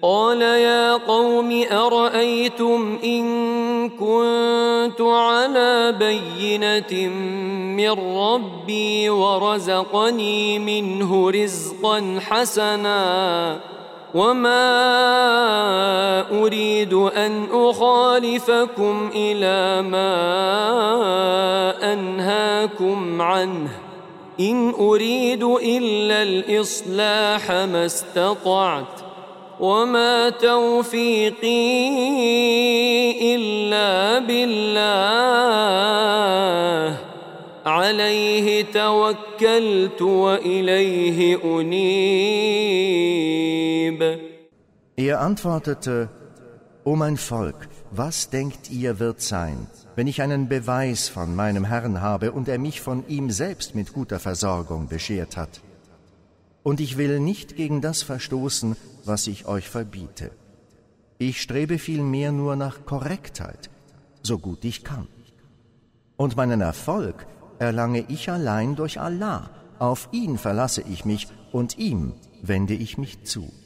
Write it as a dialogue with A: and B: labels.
A: قال يا قوم أرأيتم إن كنت على بينة من ربي ورزقني منه رزقا حسنا وما أريد أن أخالفكم إلى ما أنهاكم عنه إن أريد إلا الإصلاح ما استطعت وما توفيقي إلا بالله عليه توكلت وإليه أنيب.
B: Er antwortete: O mein Volk, was denkt ihr wird sein, wenn ich einen Beweis von meinem Herrn habe und er mich von ihm selbst mit guter Versorgung beschert hat? Und ich will nicht gegen das verstoßen, was ich euch verbiete. Ich strebe vielmehr nur nach Korrektheit, so gut ich kann. Und meinen Erfolg erlange ich allein durch Allah. Auf ihn verlasse ich mich und ihm wende ich mich zu.